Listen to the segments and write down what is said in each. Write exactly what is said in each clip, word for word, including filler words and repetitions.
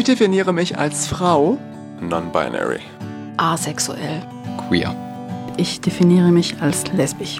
definiere mich als Frau. Non-binary. Asexuell. Queer. Ich definiere mich als lesbisch.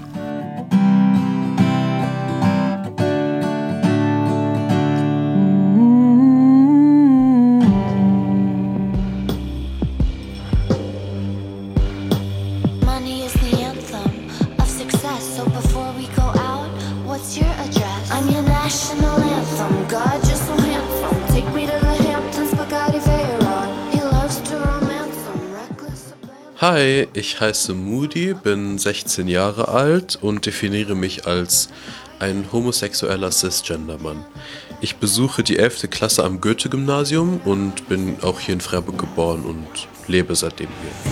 Hi, ich heiße Moody, bin sechzehn Jahre alt und definiere mich als ein homosexueller Cisgender-Mann. Ich besuche die elfte Klasse am Goethe-Gymnasium und bin auch hier in Freiburg geboren und lebe seitdem hier.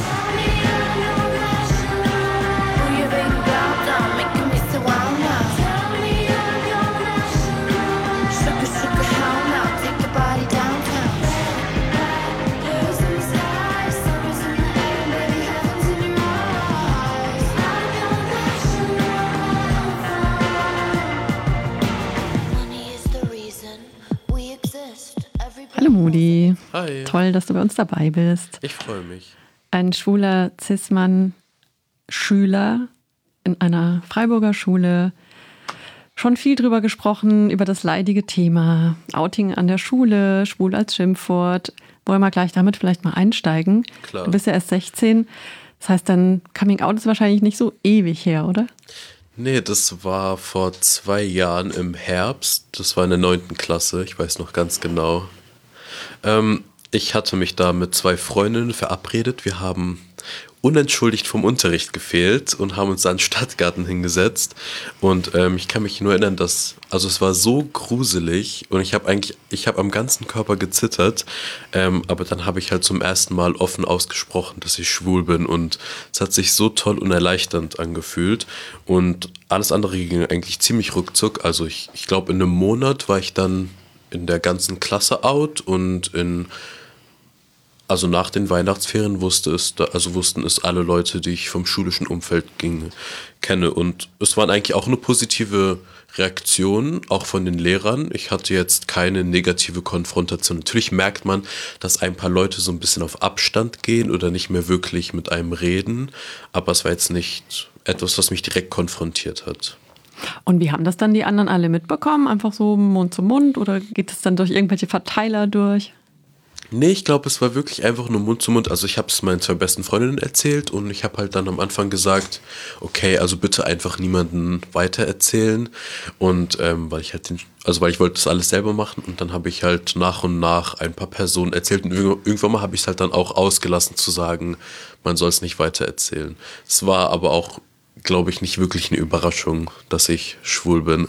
Hallo Moody. Hi. Toll, dass du bei uns dabei bist. Ich freue mich. Ein schwuler Cis-Mann-Schüler in einer Freiburger Schule. Schon viel drüber gesprochen, über das leidige Thema Outing an der Schule, schwul als Schimpfwort. Wollen wir gleich damit vielleicht mal einsteigen? Klar. Du bist ja erst sechzehn. Das heißt, dein Coming Out ist wahrscheinlich nicht so ewig her, oder? Nee, das war vor zwei Jahren im Herbst. Das war in der neunten Klasse, ich weiß noch ganz genau. Ähm, ich hatte mich da mit zwei Freundinnen verabredet. Wir haben unentschuldigt vom Unterricht gefehlt und haben uns da in den Stadtgarten hingesetzt. Und ähm, ich kann mich nur erinnern, dass, also es war so gruselig und ich habe eigentlich, ich habe am ganzen Körper gezittert. Ähm, aber dann habe ich halt zum ersten Mal offen ausgesprochen, dass ich schwul bin und es hat sich so toll und erleichternd angefühlt. Und alles andere ging eigentlich ziemlich ruckzuck. Also ich, ich glaube, in einem Monat war ich dann in der ganzen Klasse out und in Also nach den Weihnachtsferien wusste es, also wussten es alle Leute, die ich vom schulischen Umfeld ging, kenne. Und es waren eigentlich auch eine positive Reaktion, auch von den Lehrern. Ich hatte jetzt keine negative Konfrontation. Natürlich merkt man, dass ein paar Leute so ein bisschen auf Abstand gehen oder nicht mehr wirklich mit einem reden. Aber es war jetzt nicht etwas, was mich direkt konfrontiert hat. Und wie haben das dann die anderen alle mitbekommen? Einfach so Mund zu Mund oder geht es dann durch irgendwelche Verteiler durch? Nee, ich glaube, es war wirklich einfach nur Mund zu Mund. Also ich habe es meinen zwei besten Freundinnen erzählt und ich habe halt dann am Anfang gesagt, okay, also bitte einfach niemanden weitererzählen. Und ähm, weil ich halt den, also weil ich wollte das alles selber machen und dann habe ich halt nach und nach ein paar Personen erzählt und irgendwann mal habe ich es halt dann auch ausgelassen zu sagen, man soll es nicht weitererzählen. Es war aber auch, glaube ich, nicht wirklich eine Überraschung, dass ich schwul bin.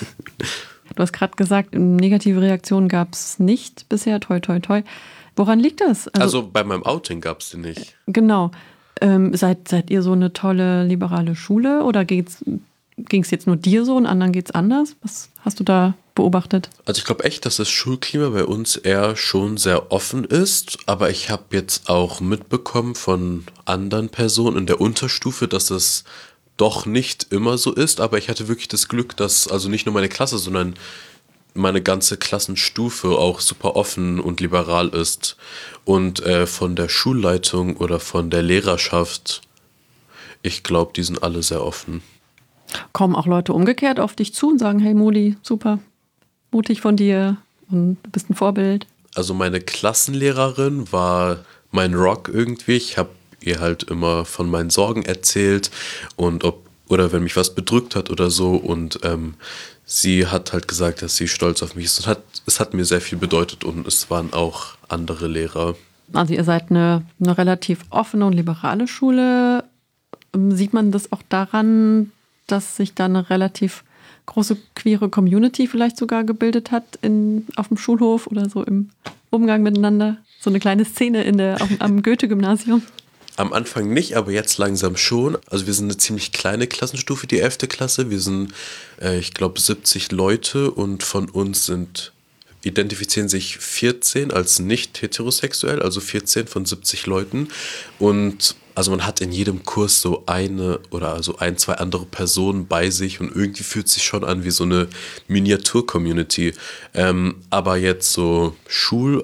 Du hast gerade gesagt, negative Reaktionen gab es nicht bisher, toi toi toi. Woran liegt das? Also, also bei meinem Outing gab es die nicht. Genau. Ähm, seid, seid ihr so eine tolle liberale Schule oder ging es jetzt nur dir so und anderen geht es anders? Was hast du da beobachtet? Also ich glaube echt, dass das Schulklima bei uns eher schon sehr offen ist, aber ich habe jetzt auch mitbekommen von anderen Personen in der Unterstufe, dass es doch nicht immer so ist, aber ich hatte wirklich das Glück, dass also nicht nur meine Klasse, sondern meine ganze Klassenstufe auch super offen und liberal ist und äh, von der Schulleitung oder von der Lehrerschaft, ich glaube, die sind alle sehr offen. Kommen auch Leute umgekehrt auf dich zu und sagen, hey Moody, super, mutig von dir und du bist ein Vorbild? Also meine Klassenlehrerin war mein Rock irgendwie, ich habe ihr halt immer von meinen Sorgen erzählt und ob, oder wenn mich was bedrückt hat oder so und ähm, sie hat halt gesagt, dass sie stolz auf mich ist und hat, es hat mir sehr viel bedeutet und es waren auch andere Lehrer. Also ihr seid eine, eine relativ offene und liberale Schule. Sieht man das auch daran, dass sich da eine relativ große queere Community vielleicht sogar gebildet hat in, auf dem Schulhof oder so im Umgang miteinander? So eine kleine Szene in der, auf, am Goethe-Gymnasium? Am Anfang nicht, aber jetzt langsam schon. Also wir sind eine ziemlich kleine Klassenstufe, die elfte Klasse. Wir sind, äh, ich glaube, siebzig Leute und von uns sind, identifizieren sich vierzehn als nicht heterosexuell, also vierzehn von siebzig Leuten. Und also man hat in jedem Kurs so eine oder also ein, zwei andere Personen bei sich und irgendwie fühlt sich schon an wie so eine Miniatur-Community. Ähm, aber jetzt so Schul, also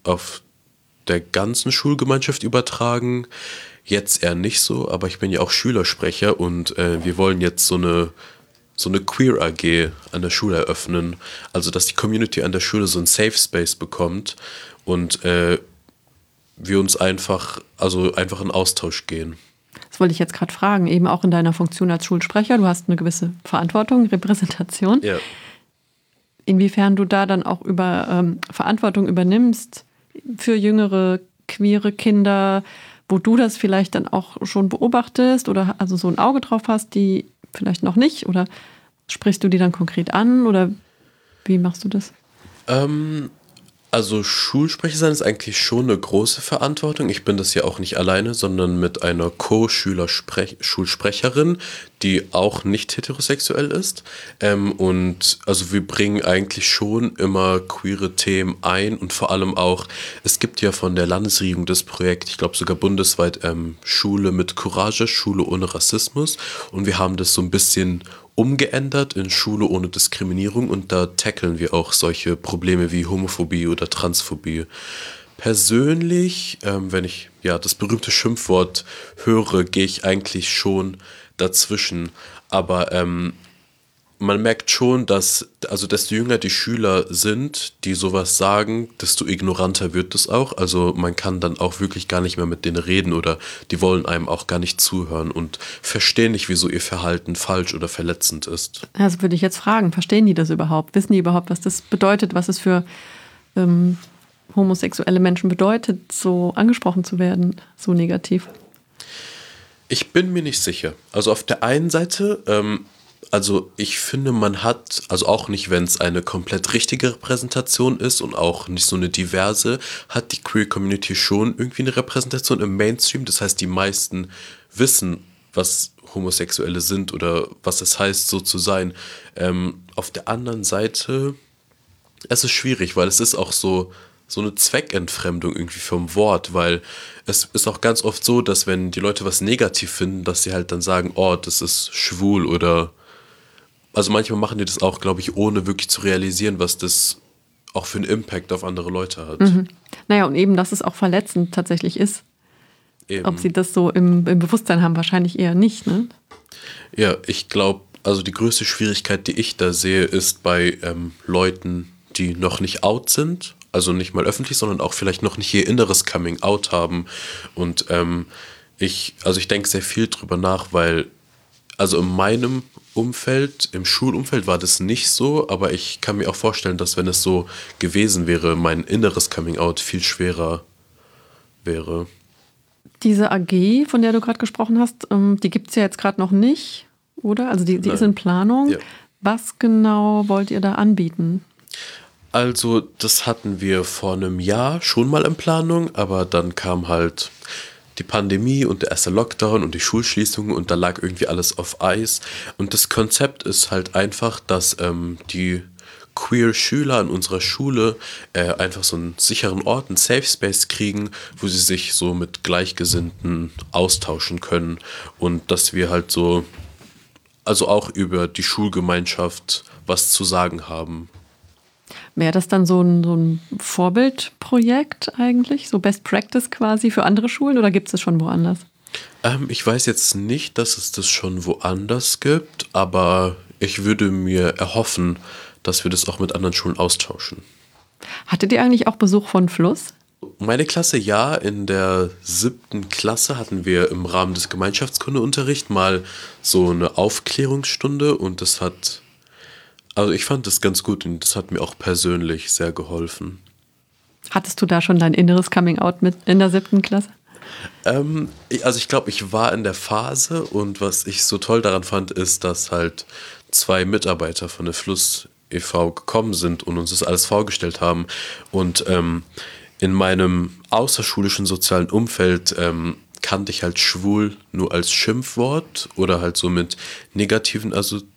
auf der ganzen Schulgemeinschaft übertragen. Jetzt eher nicht so, aber ich bin ja auch Schülersprecher und äh, wir wollen jetzt so eine, so eine Queer-A G an der Schule eröffnen. Also, dass die Community an der Schule so einen Safe Space bekommt und äh, wir uns einfach, also einfach in Austausch gehen. Das wollte ich jetzt gerade fragen, eben auch in deiner Funktion als Schulsprecher. Du hast eine gewisse Verantwortung, Repräsentation. Ja. Inwiefern du da dann auch über ähm, Verantwortung übernimmst für jüngere, queere Kinder, wo du das vielleicht dann auch schon beobachtest oder also so ein Auge drauf hast, die vielleicht noch nicht, oder sprichst du die dann konkret an oder wie machst du das? Ähm, also Schulsprecher sein ist eigentlich schon eine große Verantwortung. Ich bin das ja auch nicht alleine, sondern mit einer Co-Schüler-Schulsprecherin, die auch nicht heterosexuell ist. Ähm, und also wir bringen eigentlich schon immer queere Themen ein und vor allem auch, es gibt ja von der Landesregierung das Projekt, ich glaube sogar bundesweit, ähm, Schule mit Courage, Schule ohne Rassismus, und wir haben das so ein bisschen umgeändert in Schule ohne Diskriminierung und da tackeln wir auch solche Probleme wie Homophobie oder Transphobie. Persönlich, ähm, wenn ich ja das berühmte Schimpfwort höre, gehe ich eigentlich schon dazwischen, aber ähm, man merkt schon, dass, also desto jünger die Schüler sind, die sowas sagen, desto ignoranter wird es auch. Also man kann dann auch wirklich gar nicht mehr mit denen reden oder die wollen einem auch gar nicht zuhören und verstehen nicht, wieso ihr Verhalten falsch oder verletzend ist. Also würde ich jetzt fragen, verstehen die das überhaupt? Wissen die überhaupt, was das bedeutet, was es für ähm, homosexuelle Menschen bedeutet, so angesprochen zu werden, so negativ? Ich bin mir nicht sicher. Also auf der einen Seite, ähm, also ich finde, man hat, also auch nicht, wenn es eine komplett richtige Repräsentation ist und auch nicht so eine diverse, hat die Queer Community schon irgendwie eine Repräsentation im Mainstream. Das heißt, die meisten wissen, was Homosexuelle sind oder was es heißt, so zu sein. Ähm, auf der anderen Seite, es ist schwierig, weil es ist auch so, so eine Zweckentfremdung irgendwie vom Wort, weil es ist auch ganz oft so, dass wenn die Leute was negativ finden, dass sie halt dann sagen, oh, das ist schwul oder also manchmal machen die das auch, glaube ich, ohne wirklich zu realisieren, was das auch für einen Impact auf andere Leute hat. Mhm. Naja, und eben, dass es auch verletzend tatsächlich ist. Eben. Ob sie das so im, im Bewusstsein haben, wahrscheinlich eher nicht, ne? Ja, ich glaube, also die größte Schwierigkeit, die ich da sehe, ist bei ähm, Leuten, die noch nicht out sind, also nicht mal öffentlich, sondern auch vielleicht noch nicht ihr inneres Coming Out haben. Und ähm, ich, also ich denke sehr viel drüber nach, weil also in meinem Umfeld, im Schulumfeld war das nicht so, aber ich kann mir auch vorstellen, dass wenn es so gewesen wäre, mein inneres Coming-out viel schwerer wäre. Diese A G, von der du gerade gesprochen hast, die gibt es ja jetzt gerade noch nicht, oder? Also die, die ist in Planung. Ja. Was genau wollt ihr da anbieten? Also das hatten wir vor einem Jahr schon mal in Planung, aber dann kam halt die Pandemie und der erste Lockdown und die Schulschließungen und da lag irgendwie alles auf Eis. Und das Konzept ist halt einfach, dass ähm, die Queer-Schüler an unserer Schule äh, einfach so einen sicheren Ort, einen Safe Space kriegen, wo sie sich so mit Gleichgesinnten austauschen können und dass wir halt so, also auch über die Schulgemeinschaft was zu sagen haben. Wäre das dann so ein, so ein Vorbildprojekt eigentlich? So Best Practice quasi für andere Schulen oder gibt es das schon woanders? Ähm, ich weiß jetzt nicht, dass es das schon woanders gibt, aber ich würde mir erhoffen, dass wir das auch mit anderen Schulen austauschen. Hattet ihr eigentlich auch Besuch von Fluss? Meine Klasse ja, in der siebten Klasse hatten wir im Rahmen des Gemeinschaftskundeunterrichts mal so eine Aufklärungsstunde und das hat... Also ich fand das ganz gut und das hat mir auch persönlich sehr geholfen. Hattest du da schon dein inneres Coming-out mit in der siebten Klasse? Ähm, also ich glaube, ich war in der Phase und was ich so toll daran fand, ist, dass halt zwei Mitarbeiter von der Fluss e V gekommen sind und uns das alles vorgestellt haben. Und ähm, in meinem außerschulischen sozialen Umfeld ähm, kannte ich halt schwul nur als Schimpfwort oder halt so mit negativen Assoziationen.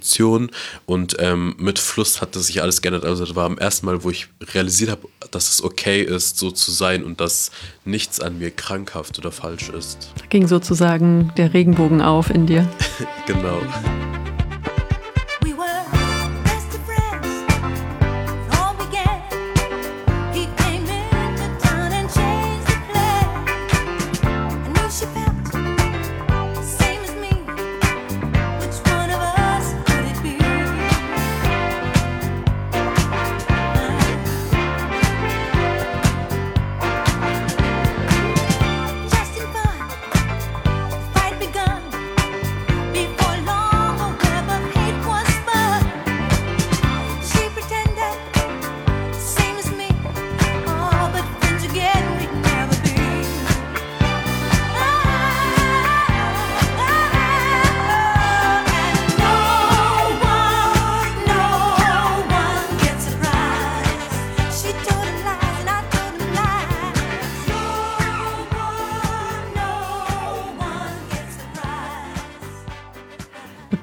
Und ähm, mit Fluss hat das sich alles geändert. Also das war am ersten Mal, wo ich realisiert habe, dass es okay ist, so zu sein und dass nichts an mir krankhaft oder falsch ist. Da ging sozusagen der Regenbogen auf in dir. Genau. We were best of friends. All began. He came into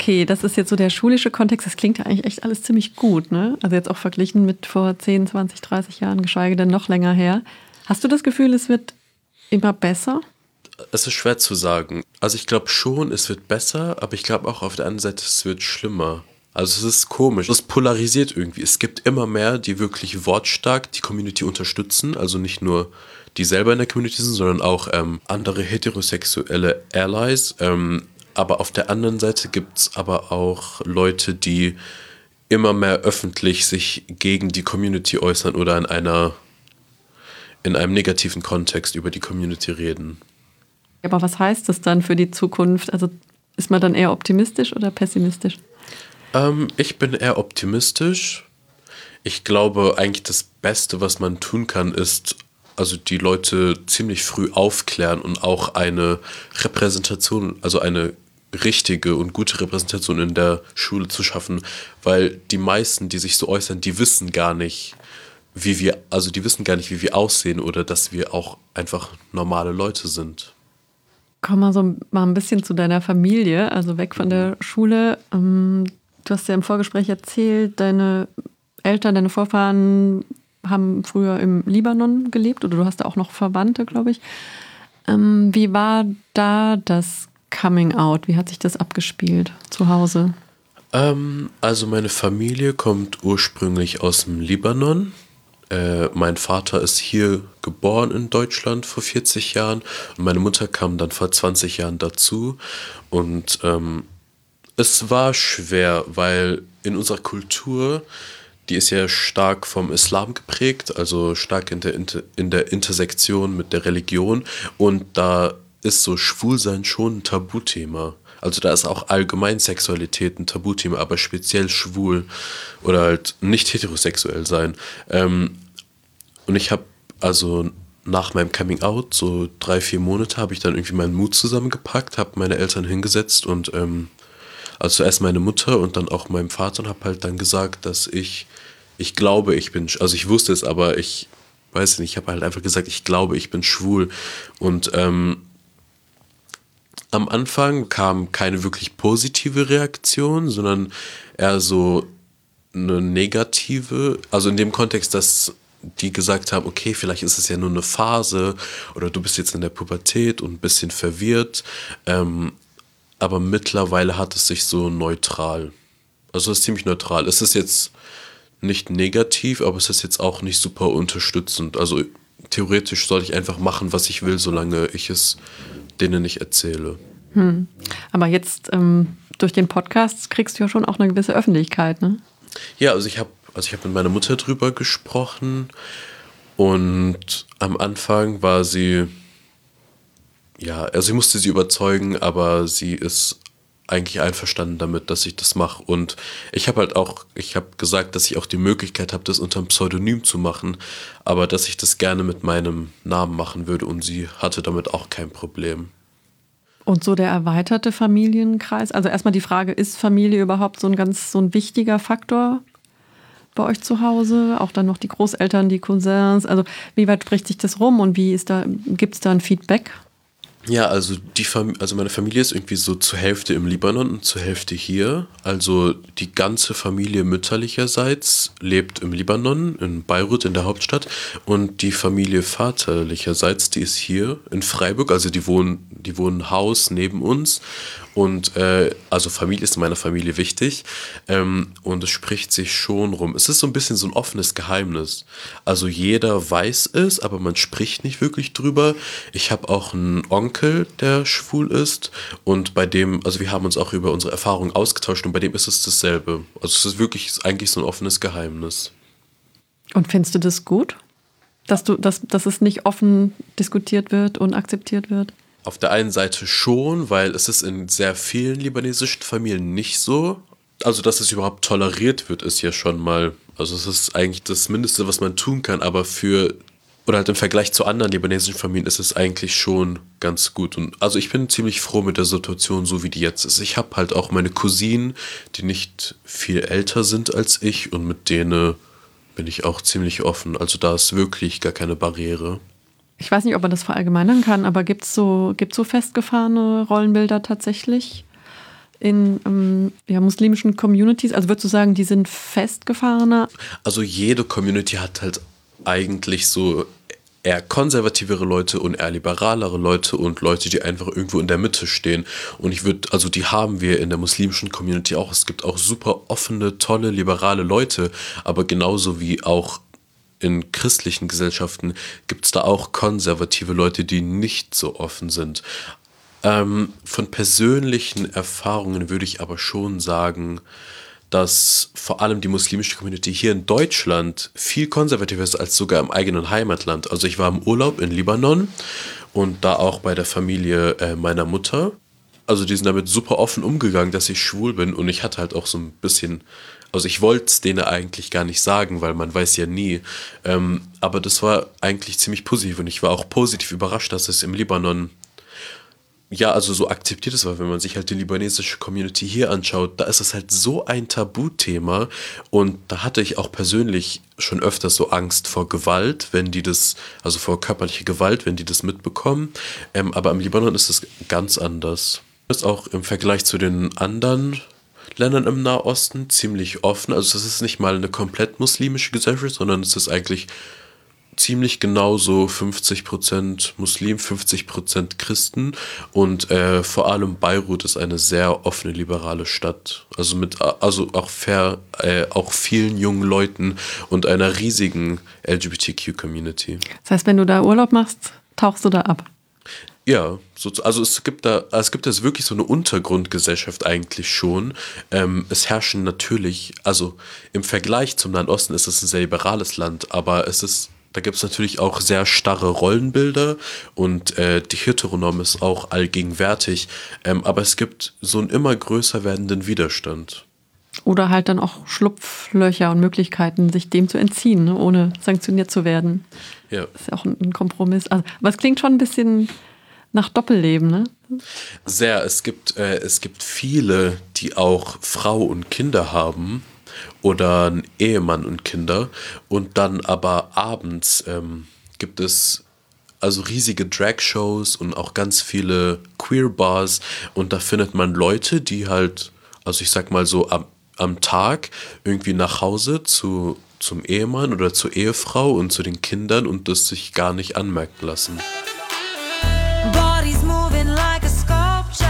okay, das ist jetzt so der schulische Kontext. Das klingt ja eigentlich echt alles ziemlich gut, ne? Also jetzt auch verglichen mit vor zehn, zwanzig, dreißig Jahren, geschweige denn noch länger her. Hast du das Gefühl, es wird immer besser? Es ist schwer zu sagen. Also ich glaube schon, es wird besser, aber ich glaube auch auf der anderen Seite, es wird schlimmer. Also es ist komisch. Es polarisiert irgendwie. Es gibt immer mehr, die wirklich wortstark die Community unterstützen. Also nicht nur die selber in der Community sind, sondern auch ähm, andere heterosexuelle Allies. Ähm, aber auf der anderen Seite gibt es aber auch Leute, die immer mehr öffentlich sich gegen die Community äußern oder in einer in einem negativen Kontext über die Community reden. Aber was heißt das dann für die Zukunft? Also ist man dann eher optimistisch oder pessimistisch? Ähm, ich bin eher optimistisch. Ich glaube, eigentlich das Beste, was man tun kann, ist, also die Leute ziemlich früh aufklären und auch eine Repräsentation, also eine richtige und gute Repräsentation in der Schule zu schaffen, weil die meisten, die sich so äußern, die wissen gar nicht, wie wir, also die wissen gar nicht, wie wir aussehen oder dass wir auch einfach normale Leute sind. Komm mal so mal ein bisschen zu deiner Familie, also weg von der Schule. Du hast ja im Vorgespräch erzählt, deine Eltern, deine Vorfahren haben früher im Libanon gelebt oder du hast da auch noch Verwandte, glaube ich. Wie war da das Coming Out? Wie hat sich das abgespielt zu Hause? Ähm, also meine Familie kommt ursprünglich aus dem Libanon. Äh, mein Vater ist hier geboren in Deutschland vor vierzig Jahren und meine Mutter kam dann vor zwanzig Jahren dazu. Und ähm, es war schwer, weil in unserer Kultur, die ist ja stark vom Islam geprägt, also stark in der, Inter- in der Intersektion mit der Religion. Und da ist so Schwulsein schon ein Tabuthema. Also da ist auch allgemein Sexualität ein Tabuthema, aber speziell schwul oder halt nicht heterosexuell sein. Ähm, und ich habe also nach meinem Coming Out, so drei, vier Monate, habe ich dann irgendwie meinen Mut zusammengepackt, habe meine Eltern hingesetzt und ähm, also zuerst meine Mutter und dann auch meinem Vater und habe halt dann gesagt, dass ich, ich glaube, ich bin, also ich wusste es, aber ich weiß nicht, ich habe halt einfach gesagt, ich glaube, ich bin schwul. Und ähm, am Anfang kam keine wirklich positive Reaktion, sondern eher so eine negative, also in dem Kontext, dass die gesagt haben, okay, vielleicht ist es ja nur eine Phase oder du bist jetzt in der Pubertät und ein bisschen verwirrt, ähm, aber mittlerweile hat es sich so neutral, also es ist ziemlich neutral. Es ist jetzt nicht negativ, aber es ist jetzt auch nicht super unterstützend. Also theoretisch soll ich einfach machen, was ich will, solange ich es denen nicht erzähle. Hm. Aber jetzt ähm, durch den Podcast kriegst du ja schon auch eine gewisse Öffentlichkeit, ne? Ja, also ich habe also ich hab mit meiner Mutter drüber gesprochen und am Anfang war sie, ja, also ich musste sie überzeugen, aber sie ist eigentlich einverstanden damit, dass ich das mache. Und ich habe halt auch, ich habe gesagt, dass ich auch die Möglichkeit habe, das unter einem Pseudonym zu machen, aber dass ich das gerne mit meinem Namen machen würde und sie hatte damit auch kein Problem. Und so der erweiterte Familienkreis, also erstmal die Frage, ist Familie überhaupt so ein ganz so ein wichtiger Faktor bei euch zu Hause? Auch dann noch die Großeltern, die Cousins, also wie weit spricht sich das rum und wie ist da, gibt es da ein Feedback? Ja, also die Fam- also meine Familie ist irgendwie so zur Hälfte im Libanon und zur Hälfte hier. Also die ganze Familie mütterlicherseits lebt im Libanon, in Beirut, in der Hauptstadt. Und die Familie vaterlicherseits, die ist hier in Freiburg. Also die wohnen, die wohnen ein Haus neben uns. Und äh, also Familie ist in meiner Familie wichtig. Ähm, und es spricht sich schon rum. Es ist so ein bisschen so ein offenes Geheimnis. Also jeder weiß es, aber man spricht nicht wirklich drüber. Ich habe auch einen Onkel, der schwul ist. Und bei dem, also wir haben uns auch über unsere Erfahrungen ausgetauscht und bei dem ist es dasselbe. Also es ist wirklich eigentlich so ein offenes Geheimnis. Und findest du das gut? Dass du, dass, dass es nicht offen diskutiert wird und akzeptiert wird? Auf der einen Seite schon, weil es ist in sehr vielen libanesischen Familien nicht so. Also, dass es überhaupt toleriert wird, ist ja schon mal, also es ist eigentlich das Mindeste, was man tun kann, aber für, oder halt im Vergleich zu anderen libanesischen Familien ist es eigentlich schon ganz gut. Und also ich bin ziemlich froh mit der Situation, so wie die jetzt ist. Ich habe halt auch meine Cousinen, die nicht viel älter sind als ich und mit denen bin ich auch ziemlich offen. Also da ist wirklich gar keine Barriere. Ich weiß nicht, ob man das verallgemeinern kann, aber gibt es so, gibt's so festgefahrene Rollenbilder tatsächlich in ähm, ja, muslimischen Communities? Also würdest du sagen, die sind festgefahrener? Also jede Community hat halt eigentlich so eher konservativere Leute und eher liberalere Leute und Leute, die einfach irgendwo in der Mitte stehen. Und ich würde, also die haben wir in der muslimischen Community auch. Es gibt auch super offene, tolle, liberale Leute, aber genauso wie auch in christlichen Gesellschaften gibt es da auch konservative Leute, die nicht so offen sind. Ähm, von persönlichen Erfahrungen würde ich aber schon sagen, dass vor allem die muslimische Community hier in Deutschland viel konservativer ist als sogar im eigenen Heimatland. Also ich war im Urlaub in Libanon und da auch bei der Familie äh, meiner Mutter. Also die sind damit super offen umgegangen, dass ich schwul bin und ich hatte halt auch so ein bisschen, also ich wollte es denen eigentlich gar nicht sagen, weil man weiß ja nie. Ähm, aber das war eigentlich ziemlich positiv und ich war auch positiv überrascht, dass es im Libanon ja, also so akzeptiert es war, wenn man sich halt die libanesische Community hier anschaut, da ist es halt so ein Tabuthema und da hatte ich auch persönlich schon öfters so Angst vor Gewalt, wenn die das, also vor körperlicher Gewalt, wenn die das mitbekommen, ähm, aber im Libanon ist es ganz anders. Das ist auch im Vergleich zu den anderen Ländern im Nahosten ziemlich offen, also das ist nicht mal eine komplett muslimische Gesellschaft, sondern es ist eigentlich ziemlich genauso fünfzig Prozent Muslim, fünfzig Prozent Christen und äh, vor allem Beirut ist eine sehr offene, liberale Stadt. Also mit also auch fair, äh, auch vielen jungen Leuten und einer riesigen L G B T Q-Community. Das heißt, wenn du da Urlaub machst, tauchst du da ab? Ja, so, also es gibt da, es gibt jetzt wirklich so eine Untergrundgesellschaft eigentlich schon. Ähm, es herrschen natürlich, also im Vergleich zum Nahen Osten ist es ein sehr liberales Land, aber es ist Da gibt es natürlich auch sehr starre Rollenbilder und äh, die Heteronorm ist auch allgegenwärtig. Ähm, aber es gibt so einen immer größer werdenden Widerstand. Oder halt dann auch Schlupflöcher und Möglichkeiten, sich dem zu entziehen, ne, ohne sanktioniert zu werden. Ja. Das ist ja auch ein, ein Kompromiss. Also, aber es klingt schon ein bisschen nach Doppelleben, ne? Sehr. Es gibt, äh, es gibt viele, die auch Frau und Kinder haben. Oder ein Ehemann und Kinder und dann aber abends ähm, gibt es also riesige Drag-Shows und auch ganz viele Queer-Bars und da findet man Leute, die halt, also ich sag mal so am, am Tag irgendwie nach Hause zu, zum Ehemann oder zur Ehefrau und zu den Kindern und das sich gar nicht anmerken lassen. Bodies moving like a sculpture.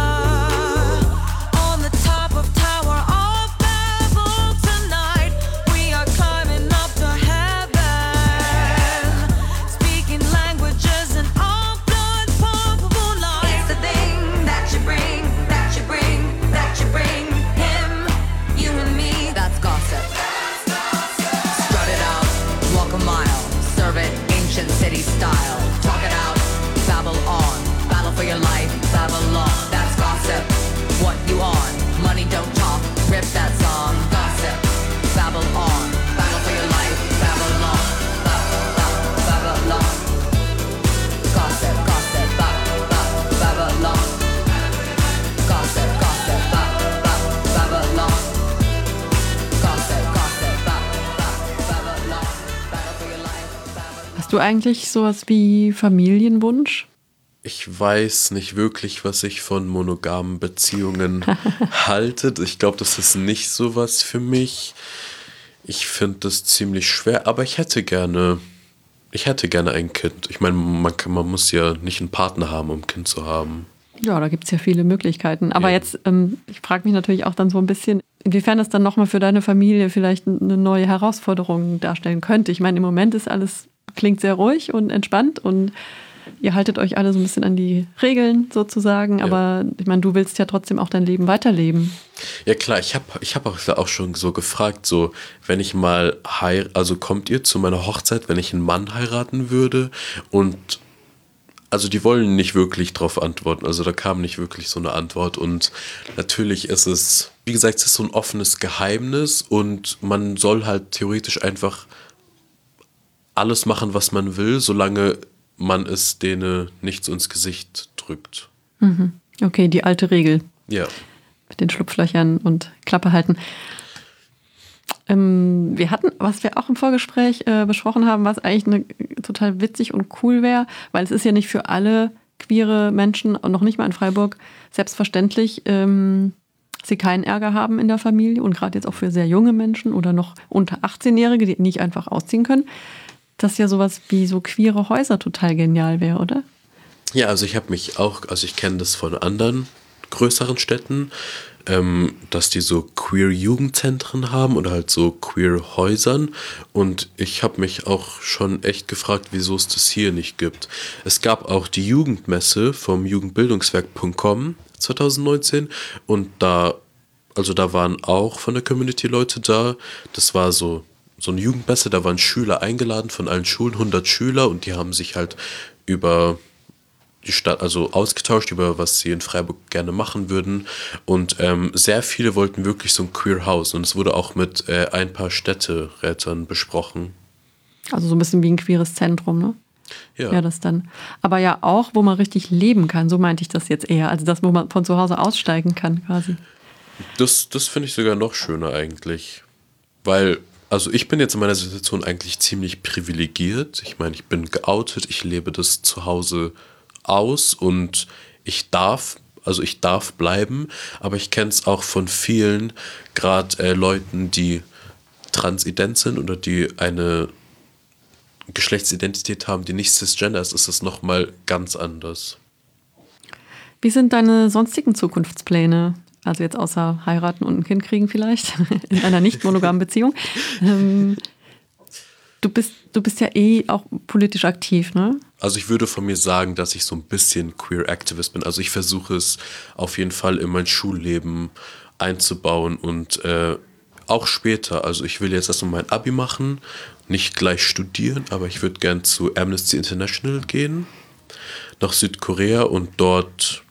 Hast du eigentlich sowas wie Familienwunsch? Ich weiß nicht wirklich, was ich von monogamen Beziehungen halte. Ich glaube, das ist nicht sowas für mich. Ich finde das ziemlich schwer, aber ich hätte gerne, ich hätte gerne ein Kind. Ich meine, man, kann, man muss ja nicht einen Partner haben, um ein Kind zu haben. Ja, da gibt es ja viele Möglichkeiten. Aber ja. jetzt, ähm, ich frage mich natürlich auch dann so ein bisschen, inwiefern das dann nochmal für deine Familie vielleicht eine neue Herausforderung darstellen könnte. Ich meine, im Moment ist alles, klingt sehr ruhig und entspannt und ihr haltet euch alle so ein bisschen an die Regeln sozusagen, ja. Aber ich meine, du willst ja trotzdem auch dein Leben weiterleben. Ja klar, ich habe ich hab auch, auch schon so gefragt, so wenn ich mal heir- also kommt ihr zu meiner Hochzeit, wenn ich einen Mann heiraten würde? Und also die wollen nicht wirklich drauf antworten, also da kam nicht wirklich so eine Antwort und natürlich ist es, wie gesagt, es ist so ein offenes Geheimnis und man soll halt theoretisch einfach alles machen, was man will, solange man es denen nicht so ins Gesicht drückt. Mhm. Okay, die alte Regel. Ja. Mit den Schlupflöchern und Klappe halten. Ähm, wir hatten, was wir auch im Vorgespräch äh, besprochen haben, was eigentlich eine, total witzig und cool wäre, weil es ist ja nicht für alle queere Menschen, noch nicht mal in Freiburg, selbstverständlich ähm, sie keinen Ärger haben in der Familie und gerade jetzt auch für sehr junge Menschen oder noch unter achtzehn-Jährige, die nicht einfach ausziehen können, dass ja sowas wie so queere Häuser total genial wäre, oder? Ja, also ich habe mich auch, also ich kenne das von anderen größeren Städten, ähm, dass die so Queer-Jugendzentren haben oder halt so Queer-Häusern und ich habe mich auch schon echt gefragt, wieso es das hier nicht gibt. Es gab auch die Jugendmesse vom jugendbildungswerk punkt com zwanzig neunzehn und da, also da waren auch von der Community Leute da, das war so, so eine Jugendmesse, da waren Schüler eingeladen von allen Schulen, hundert Schüler und die haben sich halt über die Stadt, also ausgetauscht über was sie in Freiburg gerne machen würden und ähm, sehr viele wollten wirklich so ein Queer House und es wurde auch mit äh, ein paar Städterätern besprochen. Also so ein bisschen wie ein queeres Zentrum, ne? Ja. Ja, das dann. Aber ja auch, wo man richtig leben kann, so meinte ich das jetzt eher, also das, wo man von zu Hause aussteigen kann quasi. Das, das finde ich sogar noch schöner eigentlich, weil, also ich bin jetzt in meiner Situation eigentlich ziemlich privilegiert, ich meine, ich bin geoutet, ich lebe das zu Hause aus und ich darf, also ich darf bleiben, aber ich kenne es auch von vielen, gerade äh, Leuten, die transident sind oder die eine Geschlechtsidentität haben, die nicht cisgender ist, ist es nochmal ganz anders. Wie sind deine sonstigen Zukunftspläne? Also jetzt außer heiraten und ein Kind kriegen vielleicht, in einer nicht monogamen Beziehung. Ähm, du bist, du bist ja eh auch politisch aktiv, ne? Also ich würde von mir sagen, dass ich so ein bisschen Queer-Activist bin. Also ich versuche es auf jeden Fall in mein Schulleben einzubauen und äh, auch später. Also ich will jetzt erstmal mein Abi machen, nicht gleich studieren, aber ich würde gern zu Amnesty International gehen, nach Südkorea und dort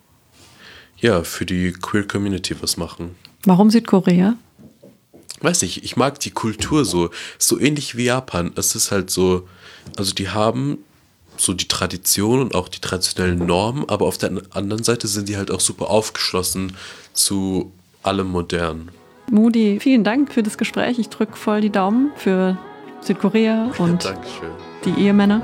ja für die Queer Community was machen. Warum Südkorea? Weiß nicht, ich mag die Kultur so, so ähnlich wie Japan. Es ist halt so, also die haben so die Tradition und auch die traditionellen Normen, aber auf der anderen Seite sind die halt auch super aufgeschlossen zu allem Modernen. Moody, vielen Dank für das Gespräch. Ich drücke voll die Daumen für Südkorea und Ja, Dankeschön. die Ehemänner.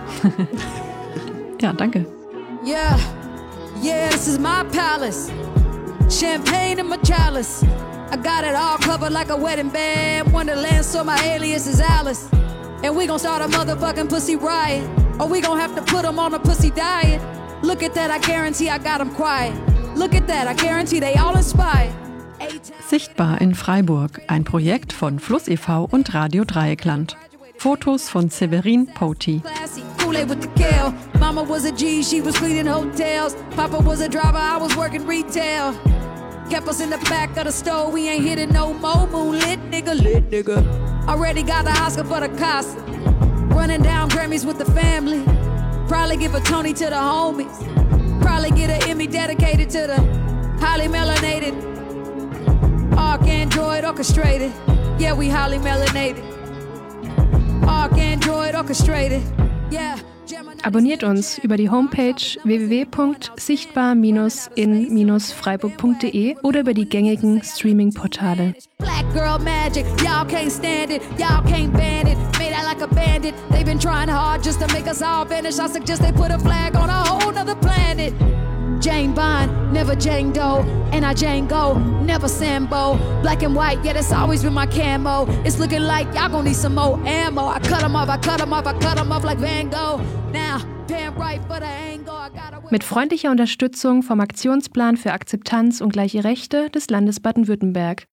Ja, danke. Yeah, yeah, this is my palace. Champagne in my chalice. I got it all covered like a wedding band. Wonderland, so my alias is Alice. And we gon' start a motherfucking pussy riot. Or we gon' have to put them on a pussy diet. Look at that, I guarantee I got them quiet. Look at that, I guarantee they all inspired. Sichtbar in Freiburg, ein Projekt von Fluss e V und Radio Dreieckland. Fotos von Severin Poti. Kool-Aid with the kale. Mama was a G, she was cleaning hotels. Papa was a driver, I was working retail. Kept us in the back of the store, we ain't hitting no more. Moonlit nigga, lit nigga. Already got the Oscar for the Casa. Running down Grammys with the family. Probably give a Tony to the homies. Probably get an Emmy dedicated to the highly melanated. Arc Android orchestrated. Yeah, we highly melanated. Arc Android orchestrated. Yeah. Abonniert uns über die Homepage w w w punkt sichtbar in freiburg punkt de oder über die gängigen Streaming-Portale. Black girl magic, y'all can't stand it, y'all can't ban it. Made out like a bandit, they've been trying hard just to make us all vanish. I suggest they put a flag on a whole nother planet. Jane Bond, never Jane Doe, and I Jane Go, never Sambo. Black and white, yeah, that's always been my camo. It's looking like y'all gon' need some more ammo. I cut 'em off, I cut 'em off, I cut 'em off like Van Gogh. Now, pan right, but I ain't go, I gotta wait. Mit freundlicher Unterstützung vom Aktionsplan für Akzeptanz und gleiche Rechte des Landes Baden-Württemberg.